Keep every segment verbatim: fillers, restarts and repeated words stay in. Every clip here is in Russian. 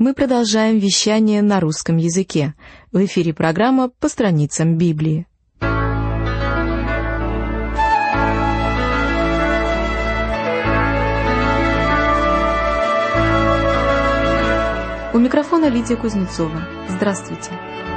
Мы продолжаем вещание на русском языке. В эфире программа «По страницам Библии». У микрофона Лидия Кузнецова. Здравствуйте.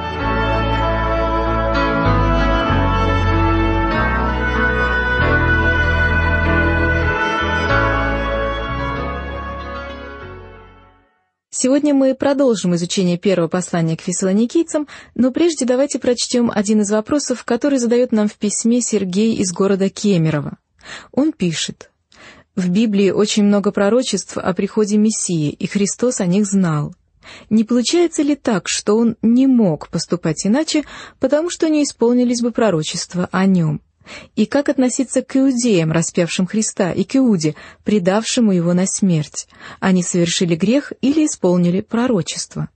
Сегодня мы продолжим изучение первого послания к фессалоникийцам, но прежде давайте прочтем один из вопросов, который задает нам в письме Сергей из города Кемерово. Он пишет: «В Библии очень много пророчеств о приходе Мессии, и Христос о них знал. Не получается ли так, что Он не мог поступать иначе, потому что не исполнились бы пророчества о Нем? И как относиться к иудеям, распявшим Христа, и к Иуде, предавшему Его на смерть? Они совершили грех или исполнили пророчество?»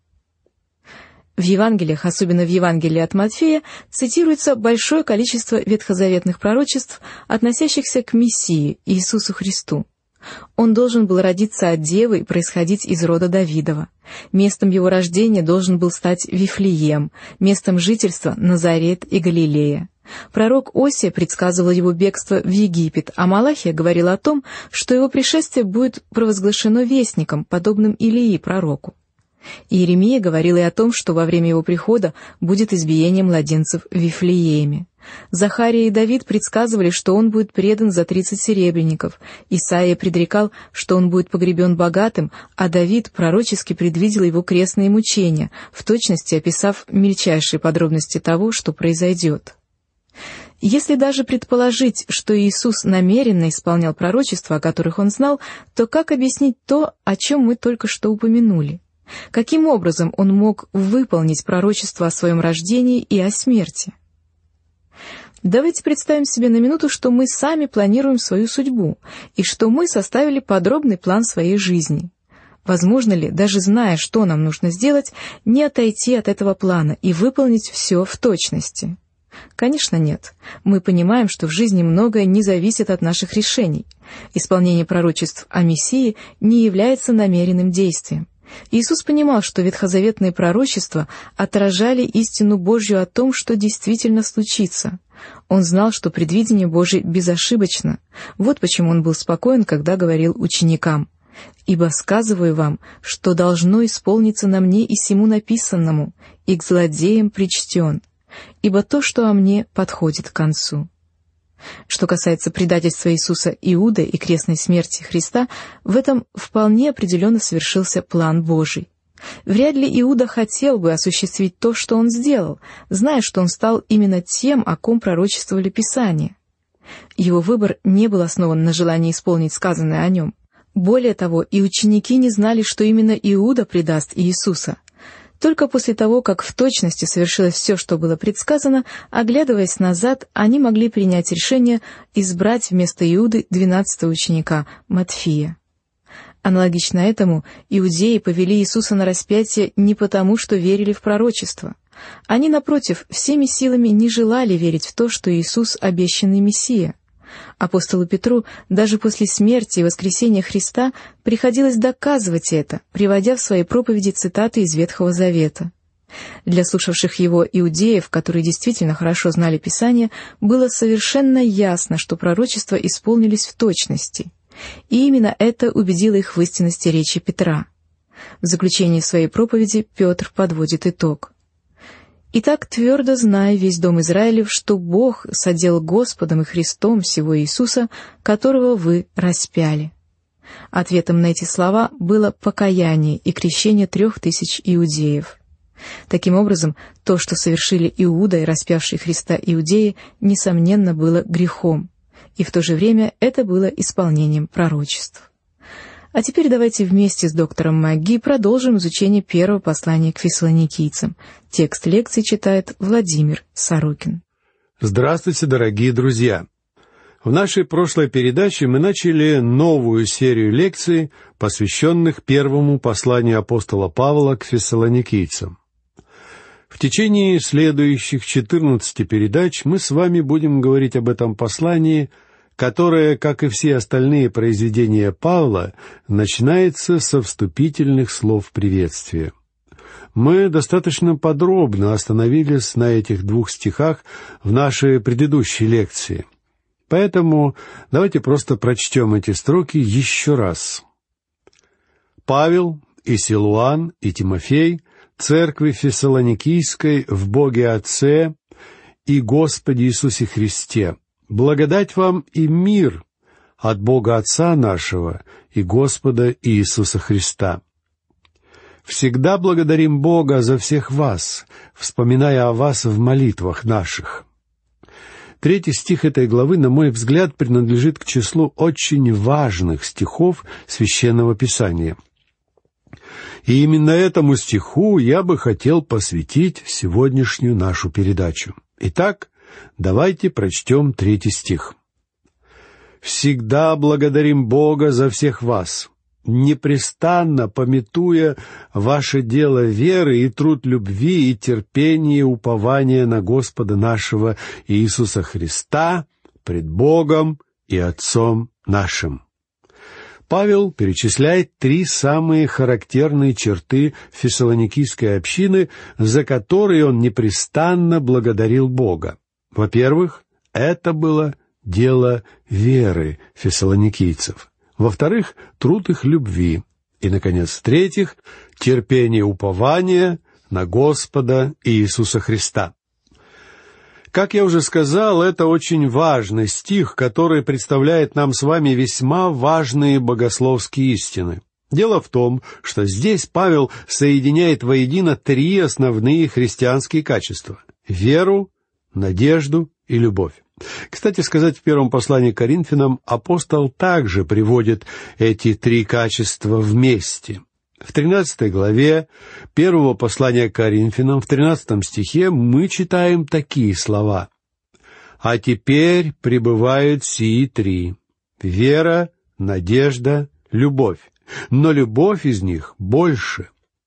В Евангелиях, особенно в Евангелии от Матфея, цитируется большое количество ветхозаветных пророчеств, относящихся к Мессии, Иисусу Христу. Он должен был родиться от девы и происходить из рода Давидова. Местом его рождения должен был стать Вифлеем, местом жительства — Назарет и Галилея. Пророк Осия предсказывал его бегство в Египет, а Малахия говорил о том, что его пришествие будет провозглашено вестником, подобным Илии пророку. Иеремия говорил и о том, что во время его прихода будет избиение младенцев в Вифлееме. Захария и Давид предсказывали, что он будет предан за тридцать серебряников. Исаия предрекал, что он будет погребен богатым, а Давид пророчески предвидел его крестные мучения, в точности описав мельчайшие подробности того, что произойдет. Если даже предположить, что Иисус намеренно исполнял пророчества, о которых он знал, то как объяснить то, о чем мы только что упомянули? Каким образом он мог выполнить пророчество о своем рождении и о смерти? Давайте представим себе на минуту, что мы сами планируем свою судьбу, и что мы составили подробный план своей жизни. Возможно ли, даже зная, что нам нужно сделать, не отойти от этого плана и выполнить все в точности? Конечно, нет. Мы понимаем, что в жизни многое не зависит от наших решений. Исполнение пророчеств о Мессии не является намеренным действием. Иисус понимал, что ветхозаветные пророчества отражали истину Божью о том, что действительно случится. Он знал, что предвидение Божие безошибочно. Вот почему он был спокоен, когда говорил ученикам: «Ибо сказываю вам, что должно исполниться на мне и сему написанному, и к злодеям причтен, ибо то, что о мне, подходит к концу». Что касается предательства Иисуса Иудой и крестной смерти Христа, в этом вполне определенно совершился план Божий. Вряд ли Иуда хотел бы осуществить то, что он сделал, зная, что он стал именно тем, о ком пророчествовали Писания. Его выбор не был основан на желании исполнить сказанное о нем. Более того, и ученики не знали, что именно Иуда предаст Иисуса. Только после того, как в точности совершилось все, что было предсказано, оглядываясь назад, они могли принять решение избрать вместо Иуды двенадцатого ученика, Матфия. Аналогично этому, иудеи повели Иисуса на распятие не потому, что верили в пророчество. Они, напротив, всеми силами не желали верить в то, что Иисус — обещанный Мессия. Апостолу Петру даже после смерти и воскресения Христа приходилось доказывать это, приводя в своей проповеди цитаты из Ветхого Завета. Для слушавших его иудеев, которые действительно хорошо знали Писание, было совершенно ясно, что пророчества исполнились в точности. И именно это убедило их в истинности речи Петра. В заключении своей проповеди Петр подводит итог: «Итак, твердо знай, весь дом Израилев, что Бог содел Господом и Христом сего Иисуса, которого вы распяли». Ответом на эти слова было покаяние и крещение трех тысяч иудеев. Таким образом, то, что совершили Иуда и распявшие Христа иудеи, несомненно, было грехом, и в то же время это было исполнением пророчеств. А теперь давайте вместе с доктором МакГи продолжим изучение первого послания к фессалоникийцам. Текст лекции читает Владимир Сорокин. Здравствуйте, дорогие друзья! В нашей прошлой передаче мы начали новую серию лекций, посвященных первому посланию апостола Павла к фессалоникийцам. В течение следующих четырнадцати передач мы с вами будем говорить об этом послании которое, как и все остальные произведения Павла, начинается со вступительных слов приветствия. Мы достаточно подробно остановились на этих двух стихах в нашей предыдущей лекции. Поэтому давайте просто прочтем эти строки еще раз. «Павел и Силуан и Тимофей, церкви Фессалоникийской в Боге Отце и Господе Иисусе Христе, благодать вам и мир от Бога Отца нашего и Господа Иисуса Христа. Всегда благодарим Бога за всех вас, вспоминая о вас в молитвах наших». Третий стих этой главы, на мой взгляд, принадлежит к числу очень важных стихов Священного Писания. И именно этому стиху я бы хотел посвятить сегодняшнюю нашу передачу. Итак, давайте прочтем третий стих. «Всегда благодарим Бога за всех вас, непрестанно памятуя ваше дело веры и труд любви и терпение и упование на Господа нашего Иисуса Христа пред Богом и Отцом нашим». Павел перечисляет три самые характерные черты фессалоникийской общины, за которые он непрестанно благодарил Бога. Во-первых, это было дело веры фессалоникийцев. Во-вторых, труд их любви. И, наконец, в-третьих, терпение упования на Господа Иисуса Христа. Как я уже сказал, это очень важный стих, который представляет нам с вами весьма важные богословские истины. Дело в том, что здесь Павел соединяет воедино три основные христианские качества — веру, надежду и любовь. Кстати сказать, в первом послании к Коринфянам апостол также приводит эти три качества вместе. В тринадцатой главе первого послания к Коринфянам, в тринадцатом стихе, мы читаем такие слова. «А теперь пребывают сии три — вера, надежда, любовь, но любовь из них больше».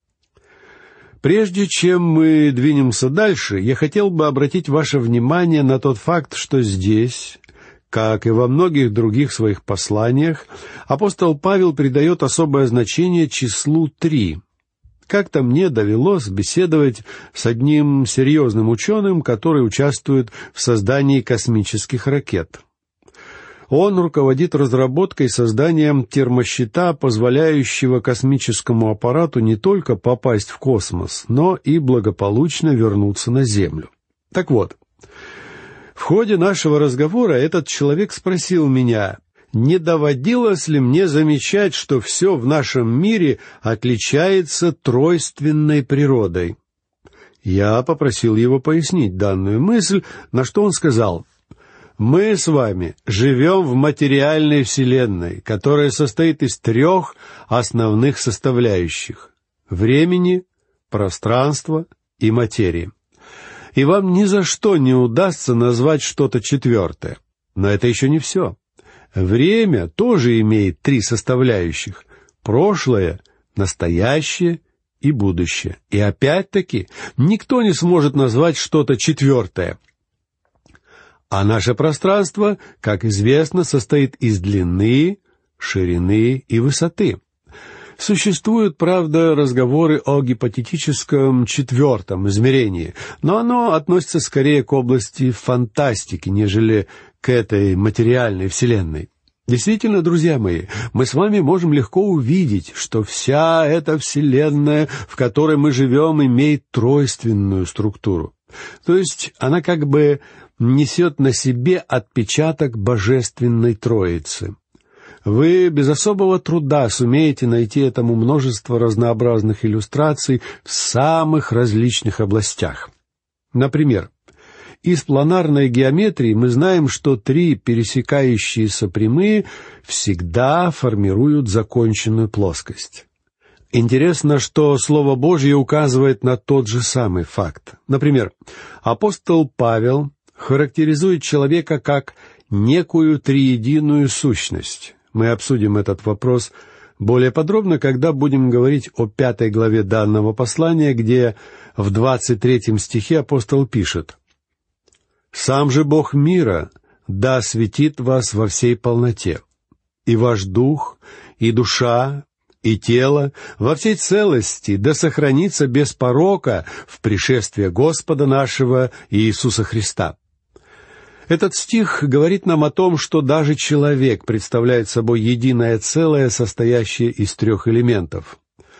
Прежде чем мы двинемся дальше, я хотел бы обратить ваше внимание на тот факт, что здесь, как и во многих других своих посланиях, апостол Павел придает особое значение числу три. Как-то мне довелось беседовать с одним серьезным ученым, который участвует в создании космических ракет. Он руководит разработкой и созданием термощита, позволяющего космическому аппарату не только попасть в космос, но и благополучно вернуться на Землю. Так вот, в ходе нашего разговора этот человек спросил меня, не доводилось ли мне замечать, что все в нашем мире отличается тройственной природой. Я попросил его пояснить данную мысль, на что он сказал: «Мы с вами живем в материальной вселенной, которая состоит из трех основных составляющих — времени, пространства и материи. И вам ни за что не удастся назвать что-то четвертое. Но это еще не все. Время тоже имеет три составляющих — прошлое, настоящее и будущее. И опять-таки никто не сможет назвать что-то четвертое. А наше пространство, как известно, состоит из длины, ширины и высоты. Существуют, правда, разговоры о гипотетическом четвертом измерении, но оно относится скорее к области фантастики, нежели к этой материальной вселенной. Действительно, друзья мои, мы с вами можем легко увидеть, что вся эта вселенная, в которой мы живем, имеет тройственную структуру. То есть она как бы несет на себе отпечаток Божественной Троицы. Вы без особого труда сумеете найти этому множество разнообразных иллюстраций в самых различных областях. Например, из планарной геометрии мы знаем, что три пересекающиеся прямые всегда формируют законченную плоскость. Интересно, что Слово Божье указывает на тот же самый факт. Например, апостол Павел характеризует человека как некую триединую сущность. Мы обсудим этот вопрос более подробно, когда будем говорить о пятой главе данного послания, где в двадцать третьем стихе апостол пишет: «Сам же Бог мира да осветит вас во всей полноте, и ваш дух, и душа, и тело во всей целости да сохранится без порока в пришествие Господа нашего Иисуса Христа». Этот стих говорит нам о том, что даже человек представляет собой единое целое, состоящее из трех элементов.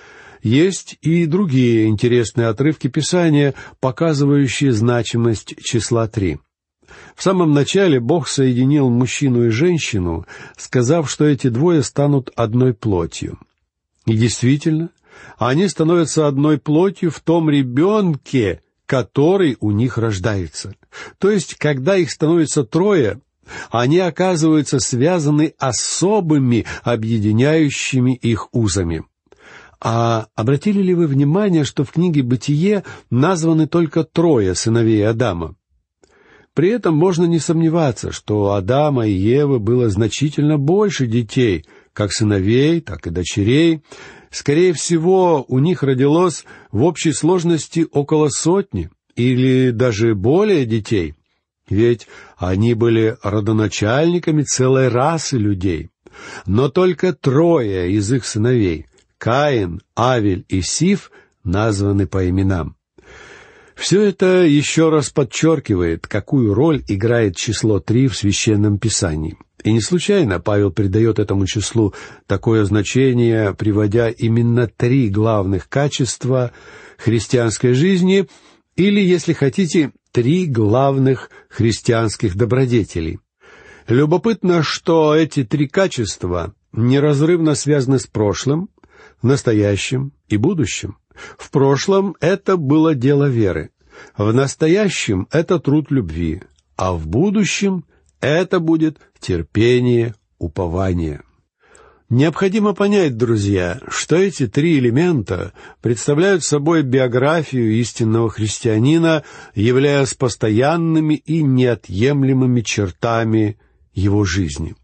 Есть и другие интересные отрывки Писания, показывающие значимость числа три. В самом начале Бог соединил мужчину и женщину, сказав, что эти двое станут одной плотью. И действительно, они становятся одной плотью в том ребенке, который у них рождается. То есть, когда их становится трое, они оказываются связаны особыми, объединяющими их узами. А обратили ли вы внимание, что в книге «Бытие» названы только трое сыновей Адама? При этом можно не сомневаться, что у Адама и Евы было значительно больше детей, как сыновей, так и дочерей. Скорее всего, у них родилось в общей сложности около сотни или даже более детей, ведь они были родоначальниками целой расы людей. Но только трое из их сыновей — Каин, Авель и Сиф — названы по именам. Все это еще раз подчеркивает, какую роль играет число три в Священном Писании. И не случайно Павел придает этому числу такое значение, приводя именно три главных качества христианской жизни, или, если хотите, три главных христианских добродетелей. Любопытно, что эти три качества неразрывно связаны с прошлым, настоящим и будущим. В прошлом это было дело веры, в настоящем это труд любви, а в будущем это будет терпение, упование. Необходимо понять, друзья, что эти три элемента представляют собой биографию истинного христианина, являясь постоянными и неотъемлемыми чертами его жизни.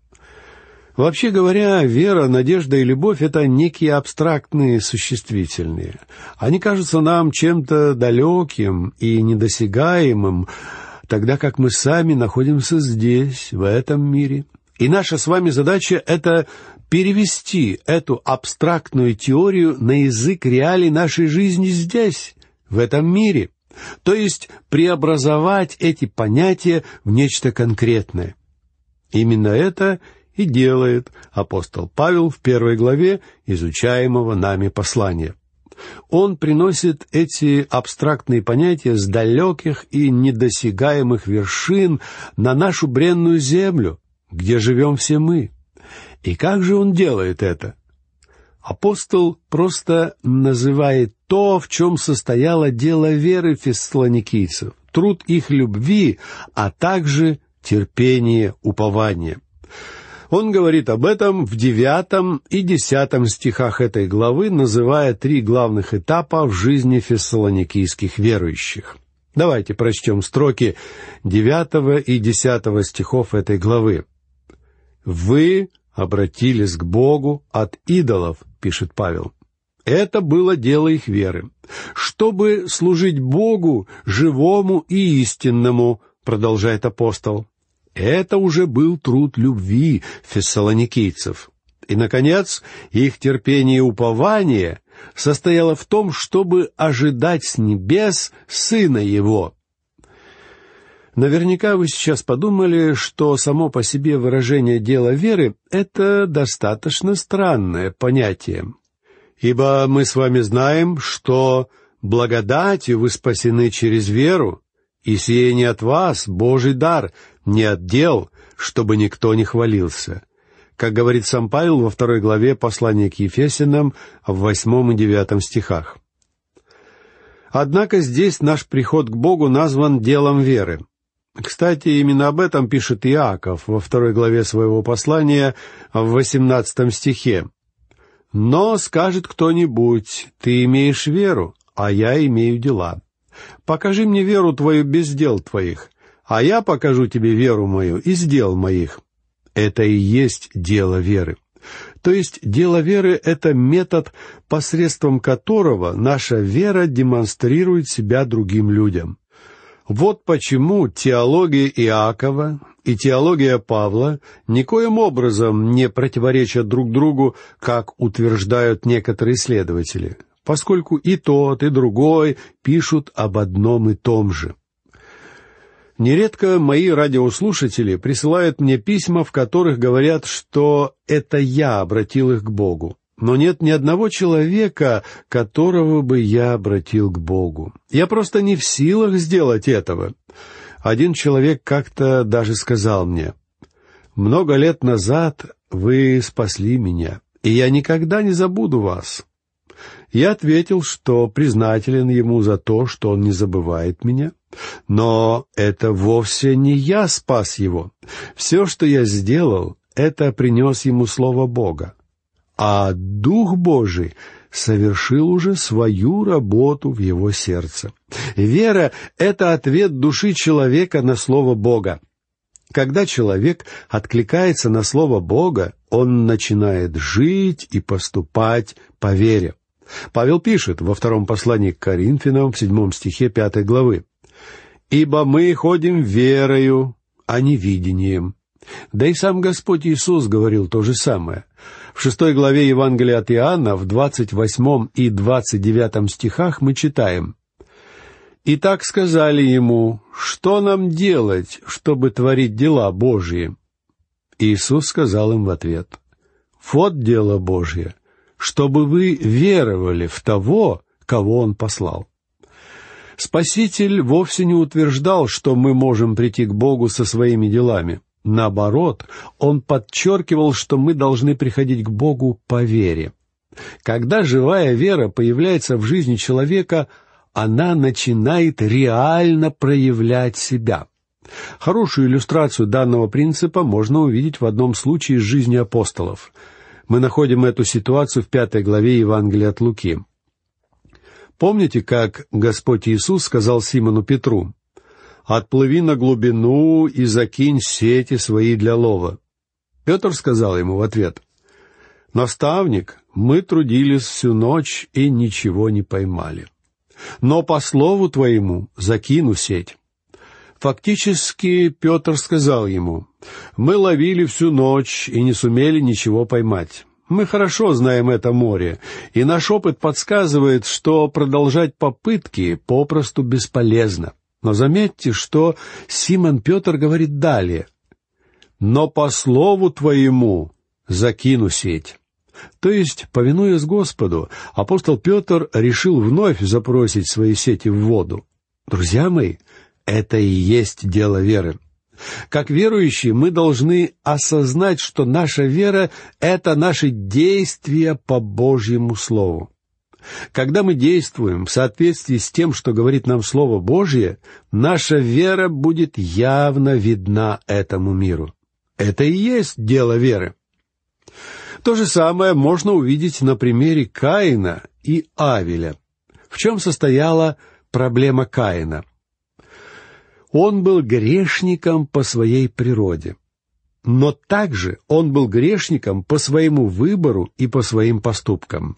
Вообще говоря, вера, надежда и любовь — это некие абстрактные существительные. Они кажутся нам чем-то далеким и недосягаемым, тогда как мы сами находимся здесь, в этом мире. И наша с вами задача — это перевести эту абстрактную теорию на язык реалий нашей жизни здесь, в этом мире. То есть преобразовать эти понятия в нечто конкретное. Именно это и делает апостол Павел в первой главе изучаемого нами послания. Он приносит эти абстрактные понятия с далеких и недосягаемых вершин на нашу бренную землю, где живем все мы. И как же он делает это? Апостол просто называет то, в чем состояло дело веры фессалоникийцев, труд их любви, а также терпение, упование. Он говорит об этом в девятом и десятом стихах этой главы, называя три главных этапа в жизни фессалоникийских верующих. Давайте прочтем строки девятого и десятого стихов этой главы. «Вы обратились к Богу от идолов», — пишет Павел. Это было дело их веры. «Чтобы служить Богу, живому и истинному», — продолжает апостол. Это уже был труд любви фессалоникийцев. И, наконец, их терпение и упование состояло в том, чтобы ожидать с небес Сына Его. Наверняка вы сейчас подумали, что само по себе выражение «дело веры» — это достаточно странное понятие. Ибо мы с вами знаем, что благодатью вы спасены через веру, и сие не от вас, Божий дар, не от дел, чтобы никто не хвалился. Как говорит сам Павел во второй главе послания к Ефесянам в восьмом и девятом стихах. Однако здесь наш приход к Богу назван делом веры. Кстати, именно об этом пишет Иаков во второй главе своего послания в восемнадцатом стихе. «Но, скажет кто-нибудь, ты имеешь веру, а я имею дела. Покажи мне веру твою без дел твоих, а я покажу тебе веру мою из дел моих». Это и есть дело веры. То есть дело веры — это метод, посредством которого наша вера демонстрирует себя другим людям. Вот почему теология Иакова и теология Павла никоим образом не противоречат друг другу, как утверждают некоторые исследователи, поскольку и тот, и другой пишут об одном и том же. Нередко мои радиослушатели присылают мне письма, в которых говорят, что это я обратил их к Богу. Но нет ни одного человека, которого бы я обратил к Богу. Я просто не в силах сделать этого. Один человек как-то даже сказал мне: «Много лет назад вы спасли меня, и я никогда не забуду вас». Я ответил, что признателен ему за то, что он не забывает меня. Но это вовсе не я спас его. Все, что я сделал, это принес ему Слово Бога. А Дух Божий совершил уже свою работу в его сердце. Вера — это ответ души человека на Слово Бога. Когда человек откликается на Слово Бога, он начинает жить и поступать по вере. Павел пишет во втором послании к Коринфянам в седьмом стихе пятой главы: «Ибо мы ходим верою, а не видением». Да и сам Господь Иисус говорил то же самое. В шестой главе Евангелия от Иоанна, в двадцать восьмом и двадцать девятом стихах мы читаем: «Итак сказали ему: что нам делать, чтобы творить дела Божьи?» Иисус сказал им в ответ: «Вот дело Божье, чтобы вы веровали в того, кого Он послал». Спаситель вовсе не утверждал, что мы можем прийти к Богу со своими делами. Наоборот, Он подчеркивал, что мы должны приходить к Богу по вере. Когда живая вера появляется в жизни человека, она начинает реально проявлять себя. Хорошую иллюстрацию данного принципа можно увидеть в одном случае из жизни апостолов. Мы находим эту ситуацию в пятой главе Евангелия от Луки. Помните, как Господь Иисус сказал Симону Петру: «Отплыви на глубину и закинь сети свои для лова». Петр сказал ему в ответ: «Наставник, мы трудились всю ночь и ничего не поймали. Но по слову твоему закину сеть». Фактически Петр сказал ему: «Мы ловили всю ночь и не сумели ничего поймать. Мы хорошо знаем это море, и наш опыт подсказывает, что продолжать попытки попросту бесполезно». Но заметьте, что Симон Петр говорит далее: «Но по слову твоему закину сеть». То есть, повинуясь Господу, апостол Петр решил вновь забросить свои сети в воду. Друзья мои, это и есть дело веры. Как верующие мы должны осознать, что наша вера — это наши действия по Божьему Слову. Когда мы действуем в соответствии с тем, что говорит нам Слово Божье, наша вера будет явно видна этому миру. Это и есть дело веры. То же самое можно увидеть на примере Каина и Авеля. В чем состояла проблема Каина? Он был грешником по своей природе. Но также он был грешником по своему выбору и по своим поступкам.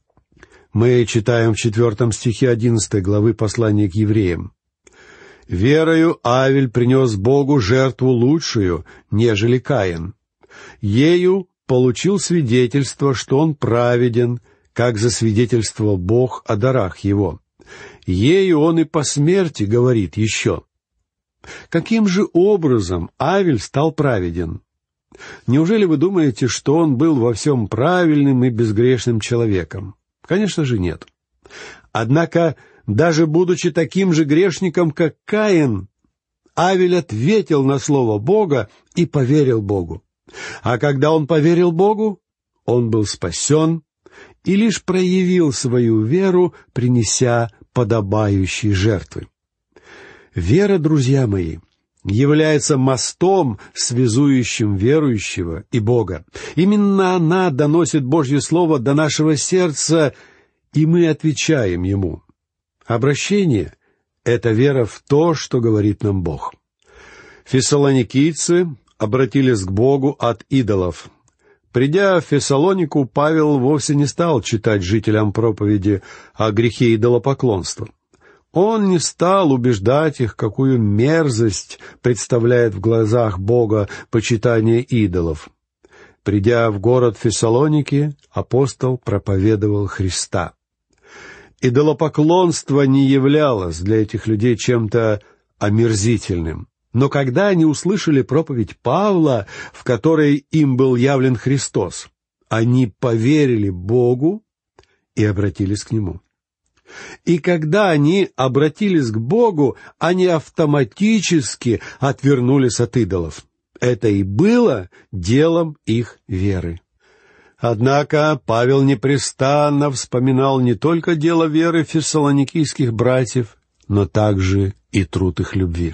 Мы читаем в четвертом стихе одиннадцатой главы послания к евреям: «Верою Авель принес Богу жертву лучшую, нежели Каин. Ею получил свидетельство, что он праведен, как засвидетельствовал Бог о дарах его. Ею он и по смерти говорит еще». Каким же образом Авель стал праведен? Неужели вы думаете, что он был во всем правильным и безгрешным человеком? Конечно же, нет. Однако, даже будучи таким же грешником, как Каин, Авель ответил на слово Бога и поверил Богу. А когда он поверил Богу, он был спасен и лишь проявил свою веру, принеся подобающие жертвы. Вера, друзья мои, является мостом, связующим верующего и Бога. Именно она доносит Божье Слово до нашего сердца, и мы отвечаем Ему. Обращение — это вера в то, что говорит нам Бог. Фессалоникийцы обратились к Богу от идолов. Придя в Фессалонику, Павел вовсе не стал читать жителям проповеди о грехе идолопоклонства. Он не стал убеждать их, какую мерзость представляет в глазах Бога почитание идолов. Придя в город Фессалоники, апостол проповедовал Христа. Идолопоклонство не являлось для этих людей чем-то омерзительным. Но когда они услышали проповедь Павла, в которой им был явлен Христос, они поверили Богу и обратились к Нему. И когда они обратились к Богу, они автоматически отвернулись от идолов. Это и было делом их веры. Однако Павел непрестанно вспоминал не только дело веры фессалоникийских братьев, но также и труд их любви.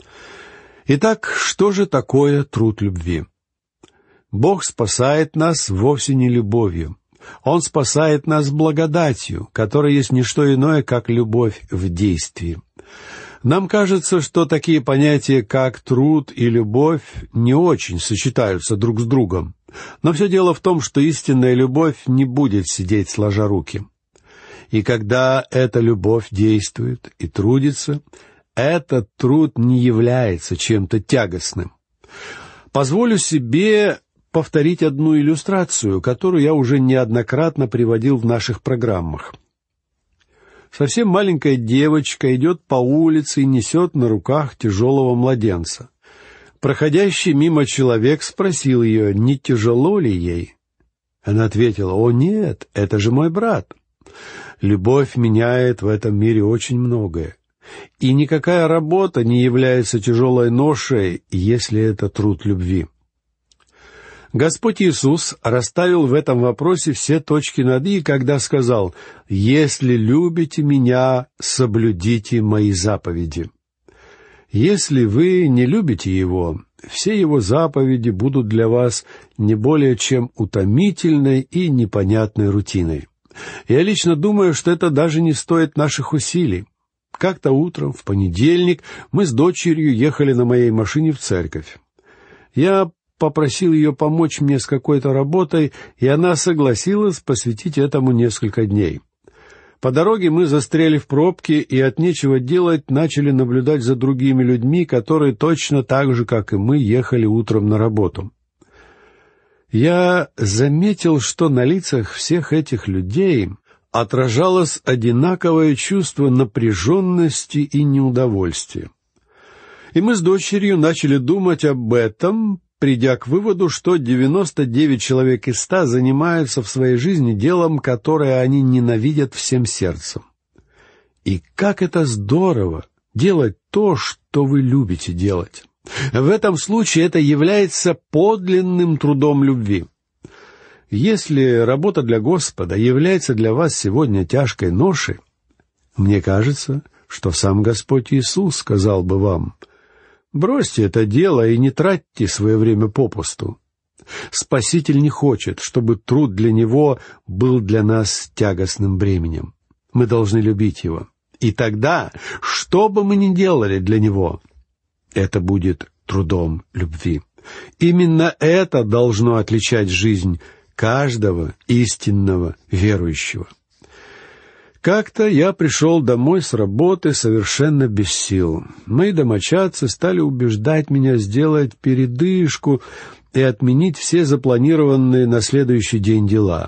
Итак, что же такое труд любви? Бог спасает нас вовсе не любовью. Он спасает нас благодатью, которая есть не что иное, как любовь в действии. Нам кажется, что такие понятия, как труд и любовь, не очень сочетаются друг с другом. Но все дело в том, что истинная любовь не будет сидеть сложа руки. И когда эта любовь действует и трудится, этот труд не является чем-то тягостным. Позволю себе повторить одну иллюстрацию, которую я уже неоднократно приводил в наших программах. Совсем маленькая девочка идет по улице и несет на руках тяжелого младенца. Проходящий мимо человек спросил ее, не тяжело ли ей. Она ответила: «О, нет, это же мой брат». Любовь меняет в этом мире очень многое. И никакая работа не является тяжелой ношей, если это труд любви. Господь Иисус расставил в этом вопросе все точки над «и», когда сказал: «Если любите Меня, соблюдите Мои заповеди». Если вы не любите Его, все Его заповеди будут для вас не более чем утомительной и непонятной рутиной. Я лично думаю, что это даже не стоит наших усилий. Как-то утром, в понедельник, мы с дочерью ехали на моей машине в церковь. Я попросил ее помочь мне с какой-то работой, и она согласилась посвятить этому несколько дней. По дороге мы застряли в пробке и от нечего делать начали наблюдать за другими людьми, которые точно так же, как и мы, ехали утром на работу. Я заметил, что на лицах всех этих людей отражалось одинаковое чувство напряженности и неудовольствия. И мы с дочерью начали думать об этом, придя к выводу, что девяносто девять человек из ста занимаются в своей жизни делом, которое они ненавидят всем сердцем. И как это здорово делать то, что вы любите делать. В этом случае это является подлинным трудом любви. Если работа для Господа является для вас сегодня тяжкой ношей, мне кажется, что сам Господь Иисус сказал бы вам: бросьте это дело и не тратьте свое время попусту. Спаситель не хочет, чтобы труд для Него был для нас тягостным бременем. Мы должны любить Его. И тогда, что бы мы ни делали для Него, это будет трудом любви. Именно это должно отличать жизнь каждого истинного верующего. Как-то я пришел домой с работы совершенно без сил. Мои домочадцы стали убеждать меня сделать передышку и отменить все запланированные на следующий день дела.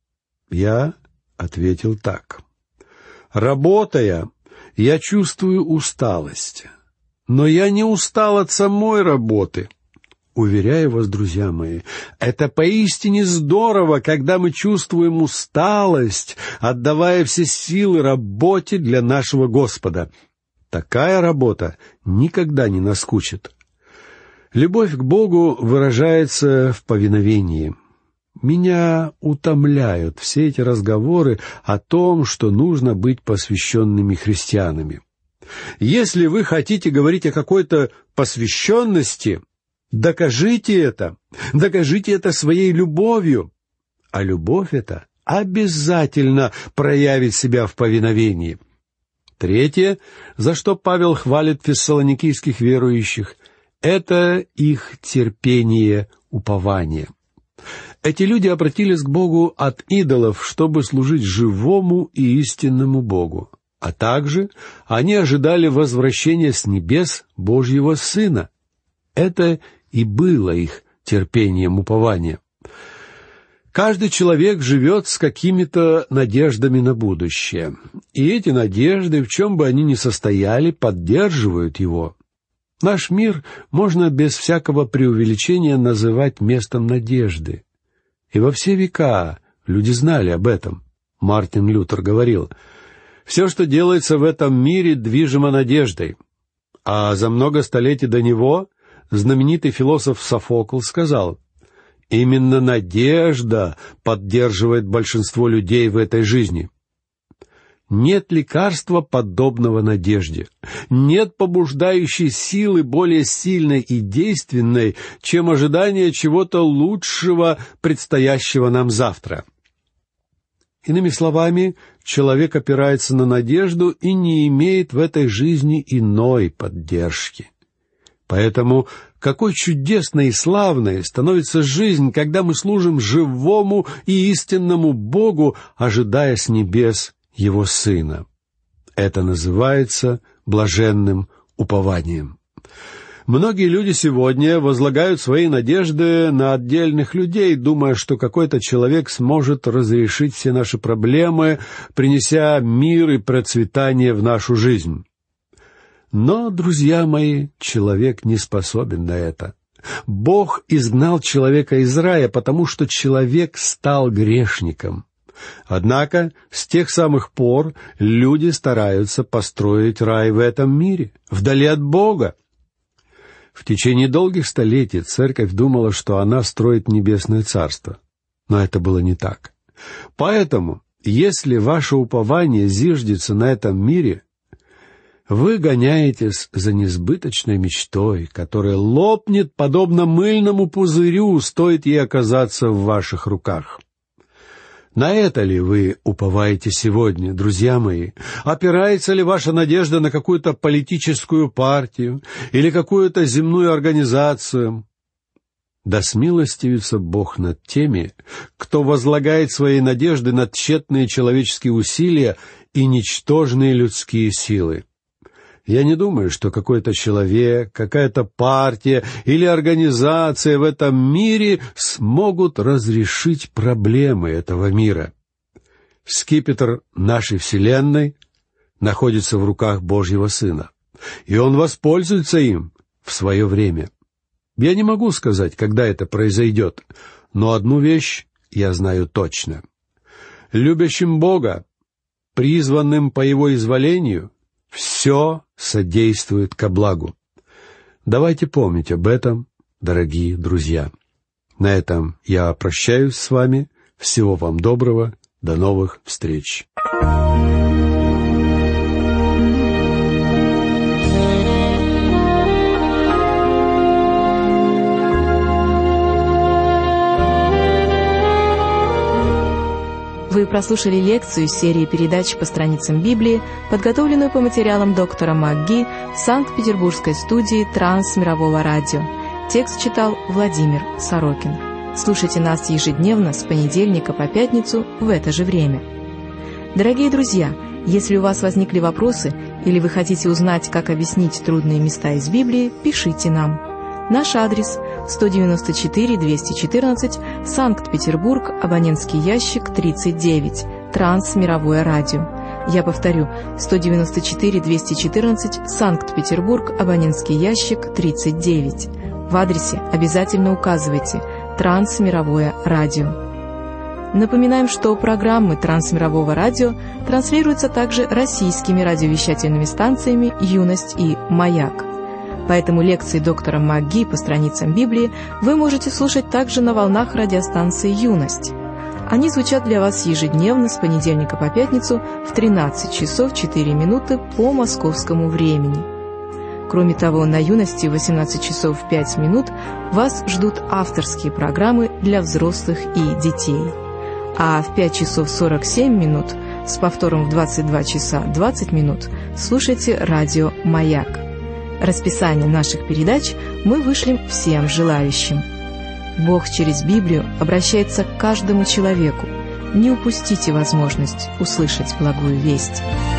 Я ответил так: работая, я чувствую усталость, но я не устал от самой работы. Уверяю вас, друзья мои, это поистине здорово, когда мы чувствуем усталость, отдавая все силы работе для нашего Господа. Такая работа никогда не наскучит. Любовь к Богу выражается в повиновении. Меня утомляют все эти разговоры о том, что нужно быть посвященными христианами. Если вы хотите говорить о какой-то посвященности, докажите это, докажите это своей любовью. А любовь эта обязательно проявит себя в повиновении. Третье, за что Павел хвалит фессалоникийских верующих, это их терпение, упование. Эти люди обратились к Богу от идолов, чтобы служить живому и истинному Богу. а также они ожидали возвращения с небес Божьего Сына. Это и было их терпением упования. Каждый человек живет с какими-то надеждами на будущее, и эти надежды, в чем бы они ни состояли, поддерживают его. Наш мир можно без всякого преувеличения называть местом надежды. И во все века люди знали об этом. Мартин Лютер говорил: «Все, что делается в этом мире, движимо надеждой». А за много столетий до него знаменитый философ Софокл сказал: «Именно надежда поддерживает большинство людей в этой жизни». Нет лекарства, подобного надежде. Нет побуждающей силы более сильной и действенной, чем ожидание чего-то лучшего, предстоящего нам завтра. Иными словами, человек опирается на надежду и не имеет в этой жизни иной поддержки. Поэтому какой чудесной и славной становится жизнь, когда мы служим живому и истинному Богу, ожидая с небес Его Сына. Это называется блаженным упованием. Многие люди сегодня возлагают свои надежды на отдельных людей, думая, что какой-то человек сможет разрешить все наши проблемы, принеся мир и процветание в нашу жизнь. Но, друзья мои, человек не способен на это. Бог изгнал человека из рая, потому что человек стал грешником. Однако с тех самых пор люди стараются построить рай в этом мире, вдали от Бога. В течение долгих столетий церковь думала, что она строит небесное царство. Но это было не так. Поэтому, если ваше упование зиждется на этом мире, вы гоняетесь за несбыточной мечтой, которая лопнет, подобно мыльному пузырю, стоит ей оказаться в ваших руках. На это ли вы уповаете сегодня, друзья мои? Опирается ли ваша надежда на какую-то политическую партию или какую-то земную организацию? Да смилостивится Бог над теми, кто возлагает свои надежды на тщетные человеческие усилия и ничтожные людские силы. Я не думаю, что какой-то человек, какая-то партия или организация в этом мире смогут разрешить проблемы этого мира. Скипетр нашей Вселенной находится в руках Божьего Сына, и Он воспользуется им в свое время. Я не могу сказать, когда это произойдет, но одну вещь я знаю точно. Любящим Бога, призванным по Его изволению, все содействует ко благу. Давайте помнить об этом, дорогие друзья. На этом я прощаюсь с вами. Всего вам доброго. До новых встреч. Вы прослушали лекцию из серии передач по страницам Библии, подготовленную по материалам доктора МакГи в Санкт-Петербургской студии Трансмирового радио. Текст читал Владимир Сорокин. Слушайте нас ежедневно с понедельника по пятницу в это же время. Дорогие друзья, если у вас возникли вопросы или вы хотите узнать, как объяснить трудные места из Библии, пишите нам. Наш адрес – сто девяносто четыре двести четырнадцать, Санкт-Петербург, абонентский ящик тридцать девять, Трансмировое радио. Я повторю, сто девяносто четыре двести четырнадцать, Санкт-Петербург, абонентский ящик тридцать девять. В адресе обязательно указывайте «Трансмировое радио». Напоминаем, что программы Трансмирового радио транслируются также российскими радиовещательными станциями «Юность» и «Маяк». Поэтому лекции доктора МакГи по страницам Библии вы можете слушать также на волнах радиостанции «Юность». Они звучат для вас ежедневно с понедельника по пятницу в тринадцать часов четыре минуты по московскому времени. Кроме того, на «Юности» в восемнадцать часов пять минут вас ждут авторские программы для взрослых и детей. А в пять часов сорок семь минут с повтором в двадцать два часа двадцать минут слушайте радио «Маяк». Расписание наших передач мы вышлем всем желающим. Бог через Библию обращается к каждому человеку. Не упустите возможность услышать благую весть.